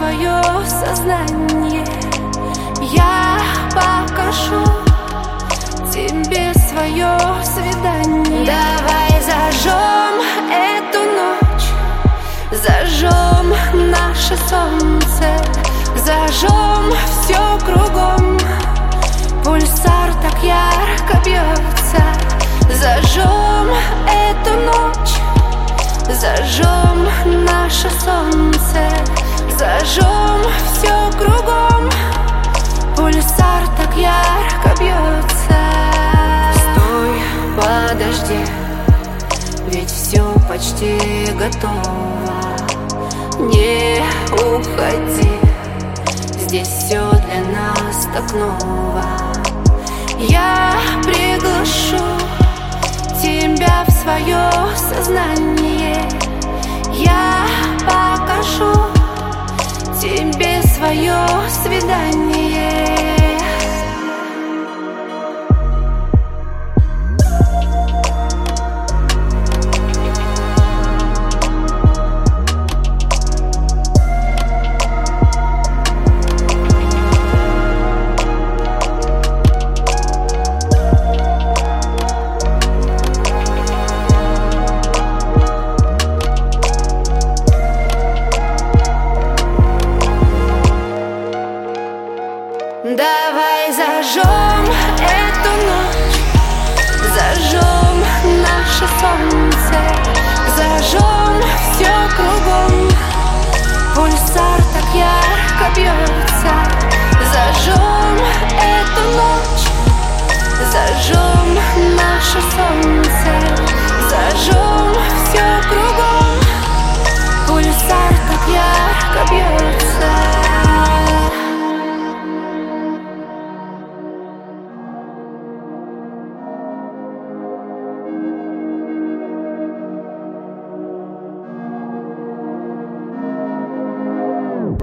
свое сознание. Я покажу тебе свое свидание. Давай зажжем эту ночь, зажжем наше солнце, зажжем все кругом. Пульсар так ярко бьется. Зажжем эту ночь, зажжем наше солнце, зажжем все кругом. Пульсар так ярко бьется. Стой, подожди, ведь все почти готово. Не уходи, здесь все для нас так ново. Я приглашу тебя в свое сознание. Я покажу тебе свое свидание. Давай зажжем эту ночь, зажжем наше солнце, зажжем все кругом. Пульсар так ярко бьется. Зажжем